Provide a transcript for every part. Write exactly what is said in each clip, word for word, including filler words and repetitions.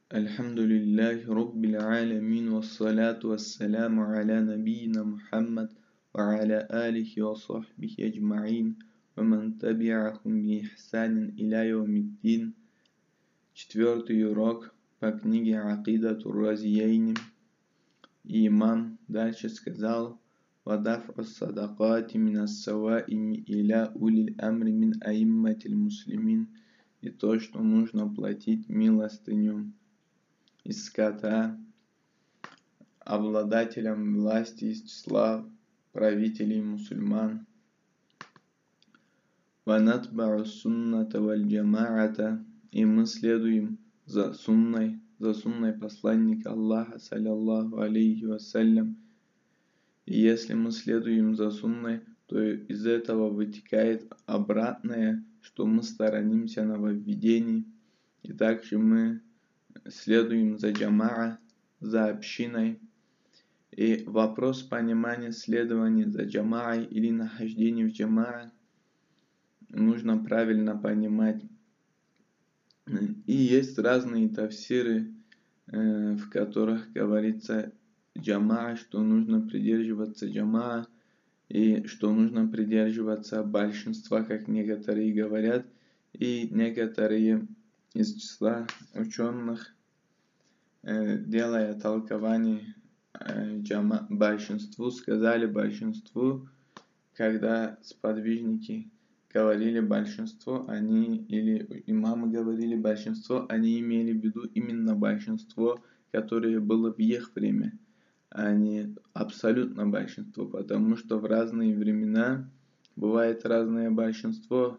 Альхамдулиллахи Раббил алямин, вассаляту вассаляму аля набийина Мухаммад, ва аля алихи ва сахбихи аджмаин, ва ман таби'ахум би ихсанин иля яумиддин. Четвертый урок по книге Акидатур Разияйни. И имам дальше сказал: «Вадаф'у ас-садакати мин ас-саваими иля улил амри мин аимматил муслимин». И то, что нужно платить милостыню из скота обладателям власти из числа правителей мусульман. «Ванатбa'у сунната валь джама'ата». И мы следуем за сунной, за сунной посланника Аллаха, саллаллаху алейхи вассалям. И если мы следуем за сунной, то из этого вытекает обратное, что мы сторонимся нововведений. И также мы следуем за джамаа, за общиной. И вопрос понимания следования за джамаой или нахождения в джамаа нужно правильно понимать. И есть разные тафсиры, в которых говорится джамаа, что нужно придерживаться джамаа, и что нужно придерживаться большинства, как некоторые говорят, и некоторые из числа ученых, делая толкование джама, большинству, сказали большинству, когда сподвижники говорили большинство, они, или имамы говорили большинство, они имели в виду именно большинство, которое было в их время, а не абсолютно большинство, потому что в разные времена бывает разное большинство,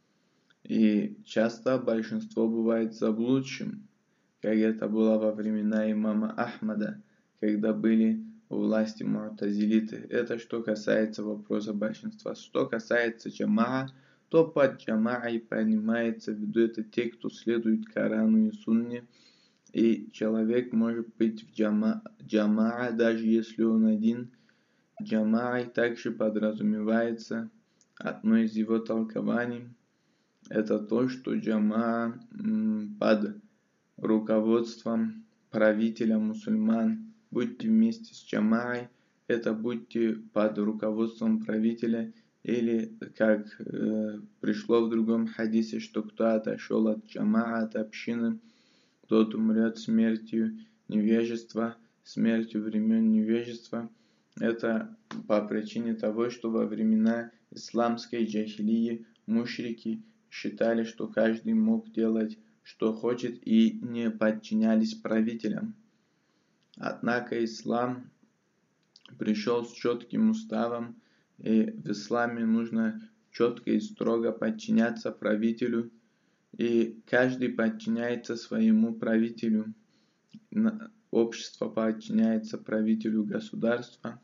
и часто большинство бывает заблудшим, как это было во времена имама Ахмада, когда были у власти му'тазилиты. Это что касается вопроса большинства. Что касается джамаа, то под джамаой понимается в виду это те, кто следует Корану и Сунне. И человек может быть в джама, джамаа, даже если он один. Джамаой также подразумевается одно из его толкований. Это то, что джамаа под руководством правителя мусульман. Будьте вместе с джамаой, это будьте под руководством правителя, или как э, пришло в другом хадисе, что кто отошел от джамаа, от общины, тот умрет смертью невежества, смертью времен невежества. Это по причине того, что во времена исламской джахилии мушрики считали, что каждый мог делать, что хочет, и не подчинялись правителям. Однако ислам пришел с четким уставом, и в исламе нужно четко и строго подчиняться правителю, и каждый подчиняется своему правителю. Общество подчиняется правителю государства,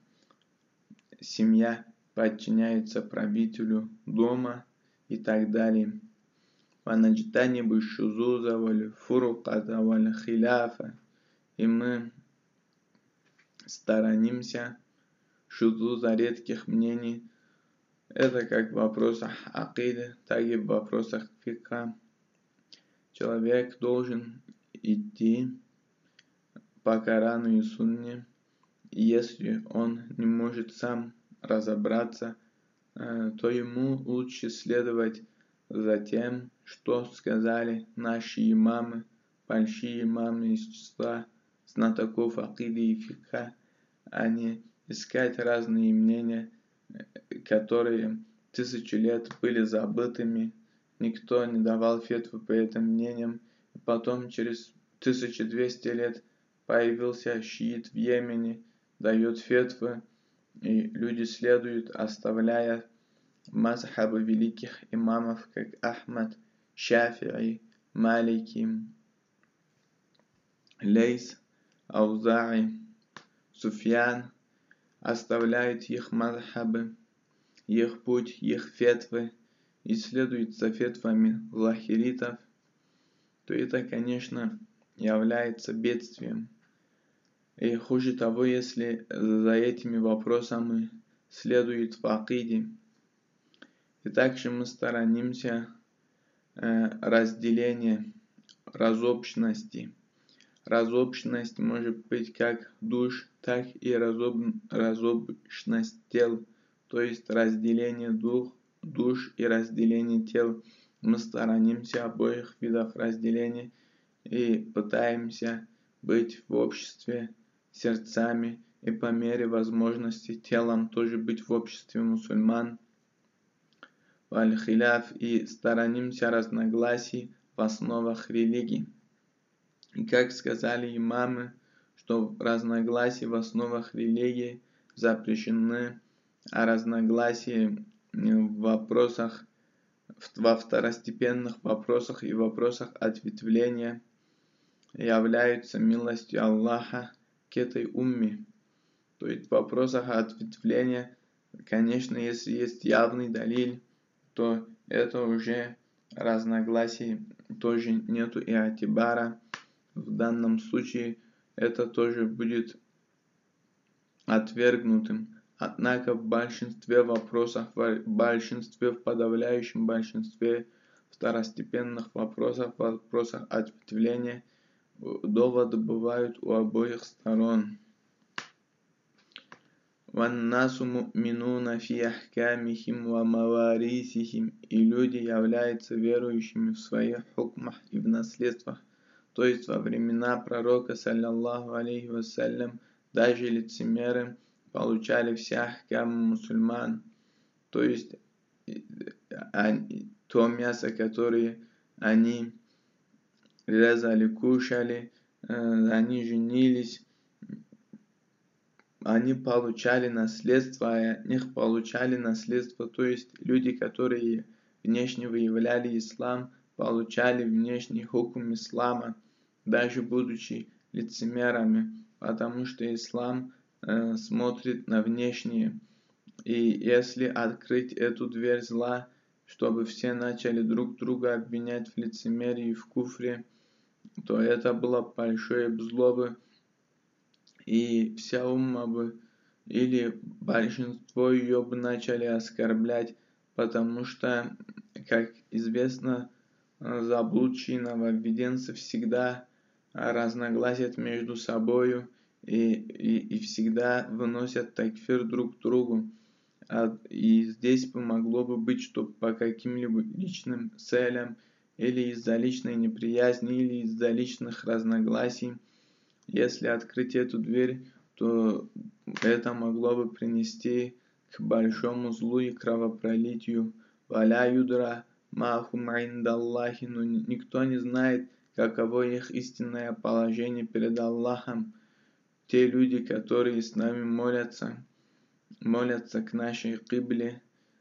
семья подчиняется правителю дома и так далее. «Ванаджтанибу шузуза валь фуруката валь хиляфа». И мы сторонимся шузуза, редких мнений. Это как в вопросах акиды, так и в вопросах фикха. Человек должен идти по Корану и Сунне, и если он не может сам разобраться, то ему лучше следовать за тем, что сказали наши имамы, большие имамы из числа знатоков акиды и фикха, а не искать разные мнения, которые тысячи лет были забытыми, никто не давал фетвы по этим мнениям, и потом через тысячу двести лет появился шиит в Йемене, дает фетвы, и люди следуют, оставляя мазхабы великих имамов, как Ахмад, Шафи'и, Малики, Лейс, Ауза'i, Суфьян, оставляют их мазхабы, их путь, их фетвы, и следуют за фетвами лахиритов, то это, конечно, является бедствием. И хуже того, если за этими вопросами следует в акиде. И также мы сторонимся э, разделения, разобщенности. разобщенность может быть как душ, так и разоб... разобщенность тел, то есть разделение дух, душ и разделение тел. Мы сторонимся обоих видов разделения и пытаемся быть в обществе сердцами и по мере возможности телом тоже быть в обществе мусульман. Валь-хиляф, и сторонимся разногласий в основах религии. И как сказали имамы, что разногласия в основах религии запрещены, а разногласия в вопросах, во второстепенных вопросах и вопросах ответвления являются милостью Аллаха к этой умме. То есть в вопросах ответвления, конечно, если есть явный далиль, то это уже разногласий тоже нету и атибара. В данном случае это тоже будет отвергнутым. Однако в большинстве вопросов, в большинстве, в подавляющем большинстве второстепенных вопросов, вопросах ответвления, доводы бывают у обоих сторон. «Ваннасу му'минуна фи ахкамихим ва маварисихим», и люди являются верующими в своих хукмах и в наследствах. То есть во времена пророка, саллаллаху алейхи вассалям, даже лицемеры получали все ахкамы мусульман. То есть они, то мясо, которое они резали, кушали, они женились, они получали наследство, и от них получали наследство, то есть люди, которые внешне выявляли ислам, получали внешний хукм ислама, даже будучи лицемерами, потому что ислам э, смотрит на внешнее. И если открыть эту дверь зла, чтобы все начали друг друга обвинять в лицемерии и в куфре, то это было большое зло бы, и вся умма бы, или большинство ее бы начали оскорблять, потому что, как известно, заблудшие нововведенцы всегда разногласят между собою и, и, и всегда выносят такфир друг к другу. И здесь помогло бы быть, что по каким-либо личным целям, или из-за личной неприязни, или из-за личных разногласий, если открыть эту дверь, то это могло бы принести к большому злу и кровопролитию. Валя юдра махум индаллахи, но никто не знает, каково их истинное положение перед Аллахом. Те люди, которые с нами молятся, молятся к нашей кибле,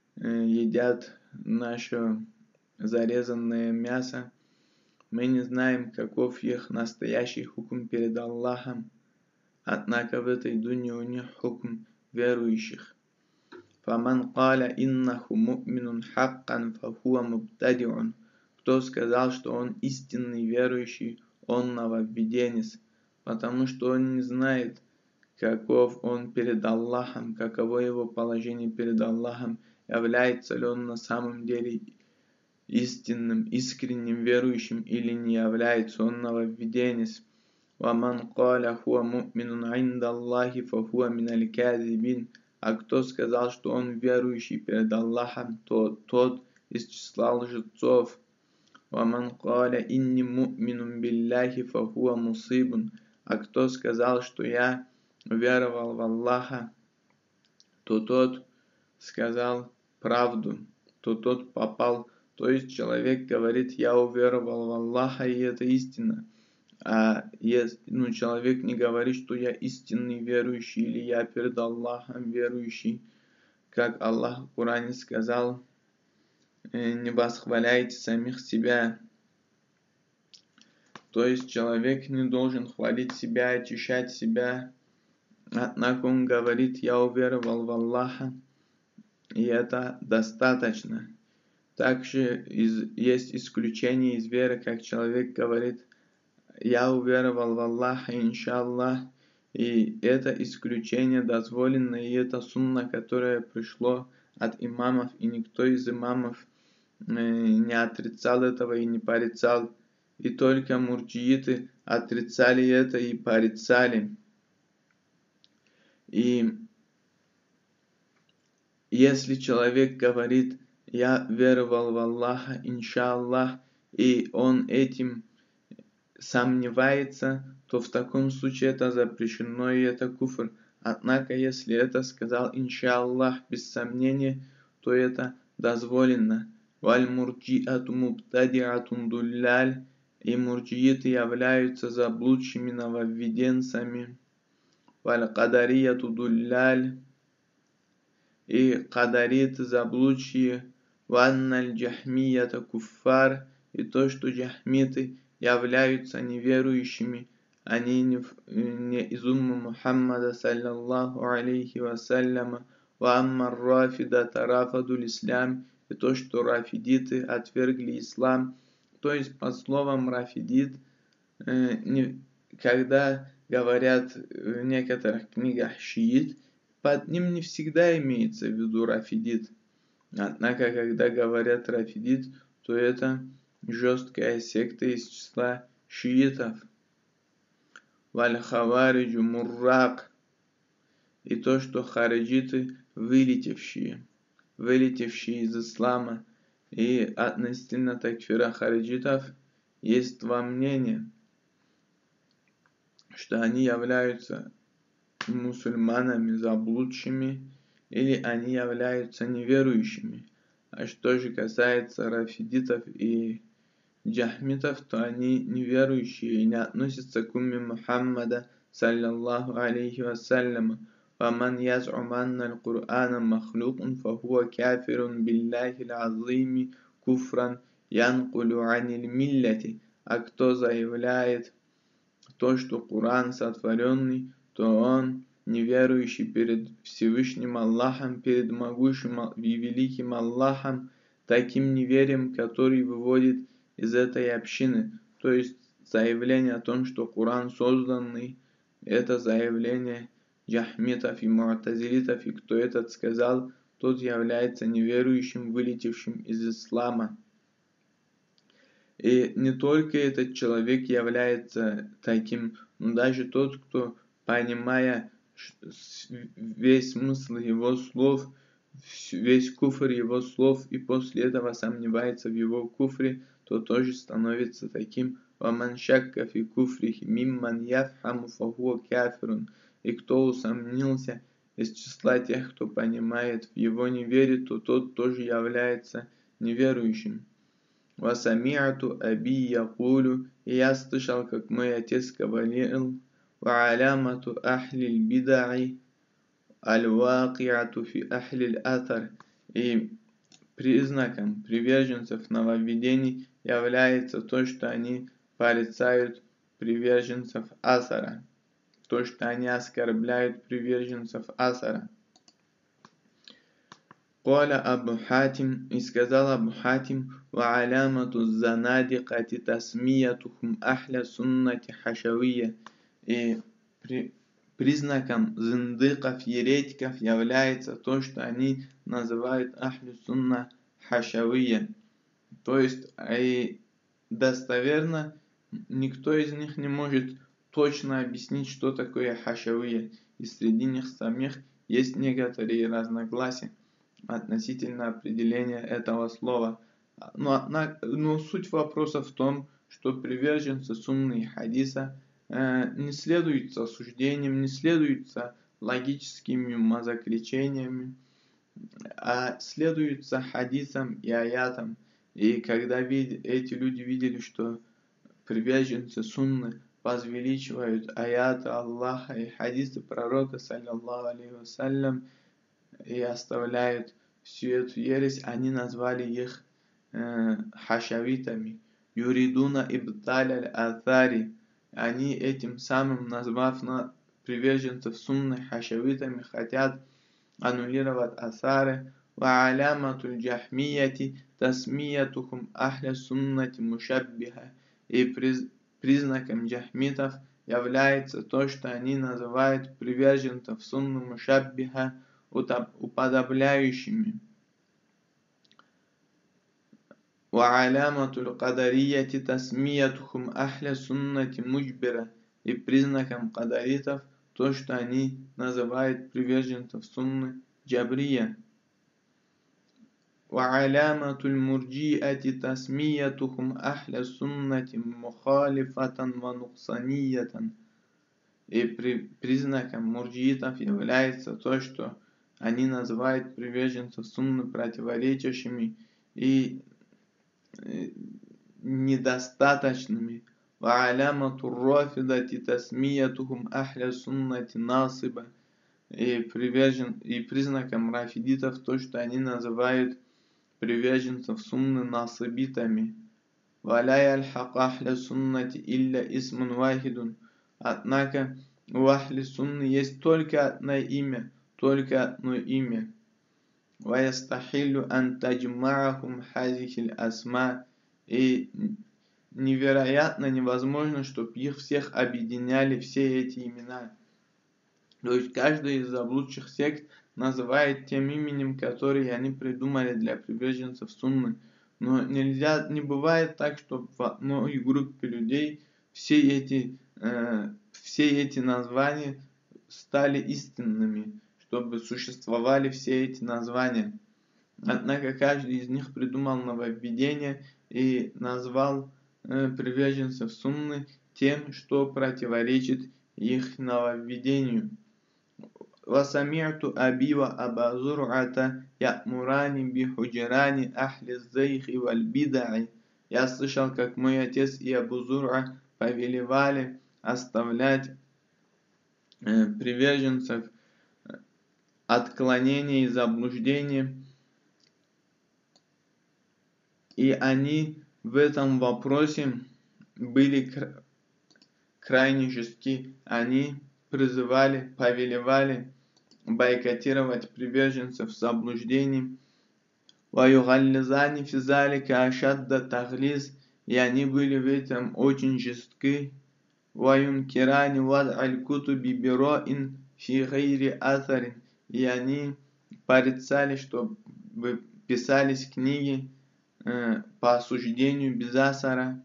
едят наше зарезанное мясо, мы не знаем, каков их настоящий хукм перед Аллахом, однако в этой дуне у них хукм верующих. «Фаман каля иннаху му'минун хаккан фахуа мубтадиун». Кто сказал, что он истинный верующий, он нововведенец, потому что он не знает, каков он перед Аллахом, каково его положение перед Аллахом, является ли он на самом деле истинным, искренним верующим или не является он нововведенец. «Ваман каля хуа му'минун индаллахи фахуа миналь казибин». А кто сказал, что он верующий перед Аллахом, то тот из числа лжецов. «Ваман каля инни му'минун билляхи фахуа мусибун». А кто сказал, что я веровал в Аллаха, то тот сказал правду, то тот попал. То есть человек говорит, я уверовал в Аллаха, и это истина. А если, ну, человек не говорит, что я истинный верующий, или я перед Аллахом верующий. Как Аллах в Коране сказал, не восхваляйте самих себя. То есть человек не должен хвалить себя, очищать себя. Однако он говорит, я уверовал в Аллаха, и это достаточно. Также из, есть исключение из веры, как человек говорит, я уверовал в Аллаха, иншаллах, и это исключение дозволено, и это сунна, которое пришло от имамов, и никто из имамов не отрицал этого и не порицал. и только мурджииты отрицали это и порицали. И если человек говорит: «Я веровал в Аллаха, иншаллах», и он этим сомневается, то в таком случае это запрещено и это куфр. Однако, если это сказал иншаллах без сомнения, то это дозволено. Валь мурджиату мубтадиатун дулляль, и мурджииты являются заблудшими нововведенцами. Валь кадарияту дулляль, и кадариты заблудшие. Ванналь джахмията куффар, и то, что джахмиты являются неверующими, они не, не из умма Мухаммада саллаллаху алейхи вассаляма. Ва аммар рафида тарафадул ислам, и то, что рафидиты отвергли ислам. То есть под словом рафидит, э, не, когда говорят в некоторых книгах шиит, под ним не всегда имеется в виду рафидит. Однако, когда говорят рафидит, то это жесткая секта из числа шиитов. Валь хавариджу муррак, и то, что хариджиты вылетевшие, вылетевшие из ислама. И относительно такфира хариджитов есть два мнения, что они являются мусульманами заблудшими, или они являются неверующими. А что же касается рафидитов и джахмитов, то они неверующие и не относятся к умме Мухаммада саллаллаху алейхи вассаляма. ومن يزعم أن القرآن مخلوق فهو كافر بالله العظيم كفرا ينقل عن الملة. А кто заявляет то, что Коран сотворенный, то он неверующий перед Всевышним Аллахом, перед могущим и великим Аллахом, таким неверием, который выводит из этой общины. То есть заявление о том, что Коран созданный, это заявление джахмитов и му'тазилитов, и кто этот сказал, тот является неверующим, вылетевшим из ислама. И не только этот человек является таким, но даже тот, кто, понимая весь смысл его слов, весь куфр его слов, и после этого сомневается в его куфре, то тоже становится таким. وَمَنْ شَكَّ فِي كُفْرِهِ مِمَّنْ يَفْحَمُ فَهُوَ كَافِرٌ. И кто усомнился из числа тех, кто понимает в его неверие, то тот тоже является неверующим. «Васамиату аби якулю», и я слышал, как мой отец говорил: «Ва алямату ахлиль бидаи аль-вакиату фи ахлиль атар», и признаком приверженцев нововведений является то, что они порицают приверженцев асара, то, что они оскорбляют приверженцев асара. Коля Абу Хатим, и сказал Абу Хатим: «Ва алямату занадикати тасмиятухум ахля суннати хашавия», и при, признаком зиндыков, еретиков является то, что они называют ахлю сунна хашавия. То есть, и достоверно никто из них не может точно объяснить, что такое хашавия, и среди них самих есть некоторые разногласия относительно определения этого слова. Но, но суть вопроса в том, что приверженцы сунны и хадиса э, не следуют за осуждением, не следуют за логическими умозаключениями, а следуют за хадисом и аятом. И когда вид- эти люди видели, что приверженцы сунны возвеличивают аяты Аллаха и хадисы пророка, саллаллаху алейхи вассалям, и оставляют всю эту ересь, они назвали их э, хашавитами. Юридуна ибталь аль-атари. Они этим самым, назвав на приверженцев сунны хашавитами, хотят аннулировать асары. Ва аляматуль джахмияти тасмиятухум ахля суннати мушаббиха. И приз, признаком джахмитов является то, что они называют приверженцев сунны мушаббиха уподобляющими. Ва'аляматуль кадарияти тасмиятухум ахля суннати муджбира. И признаком кадаритов то, что они называют приверженцев сунны джабрия. Ва'аляматуль мурджиати тасмиятухум ахля суннати мухалифатан ва нуксаниятан. И при, признаком мурджиитов является то, что они называют приверженцев сунны противоречащими и недостаточными. Ва'аляматур рафидати тасмиятухум ахля суннати насиба. И, привержен, и признаком рафидитов то, что они называют приверженцев сунны насибитами. Валя ялхак ахля суннати илля исмун вахидун. Однако у ахли сунны есть только одно имя, только одно имя. Ваястахилю ан таджмаахум хазихиль асма. И невероятно невозможно, чтобы их всех объединяли все эти имена. То есть каждый из заблудших сект называет тем именем, которое они придумали для приверженцев сунны. Но нельзя, не бывает так, что в одной группе людей все эти, э, все эти названия стали истинными, чтобы существовали все эти названия. Однако каждый из них придумал нововведение и назвал э, приверженцев сунны тем, что противоречит их нововведению. Васами'ту аби ва аба зур'ата я'мурани бихуджирани ахли зайхи валь бида'и. Я слышал, как мой отец и Абу Зур'а повелевали оставлять э, приверженцев отклонения и заблуждения, и они в этом вопросе были крайне жестки. Они призывали, повелевали бойкотировать приверженцев заблуждений. Ваюгаллизани физалика ашадда таглиз. И они были в этом очень жестки. Ваюнкирани вад аль-кутуби бироин фи гайри атарин. И они порицали, чтобы писались книги э, по осуждению без асара.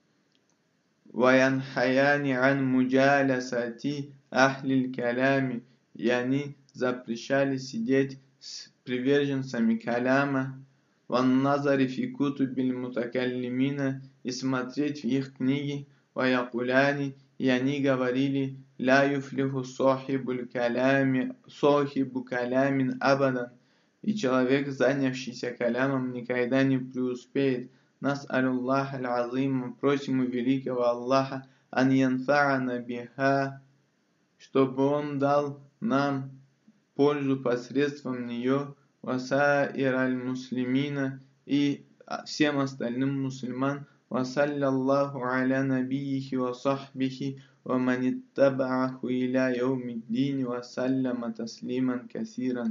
Ваянхаяни ан муджалясати ахлиль калями. И они запрещали сидеть с приверженцами каляма. Ван назари фи кутубиль мутакаллимина. И смотреть в их книги. Ваякуляни. И они говорили: ля юфлиху сохибуль калями, сохибу калямин абадан. И человек, занявшийся калямом, никогда не преуспеет. Нас аллах аль-азим, просим у великого Аллаха, ан янфа'ана биха, чтобы он дал нам пользу посредством нее, васаир аль-муслимина, и всем остальным мусульман, вассаллаллаху аля набийихи ва сахбихи ва маниттабааху иля яумиддини вассалляма таслиман касиран.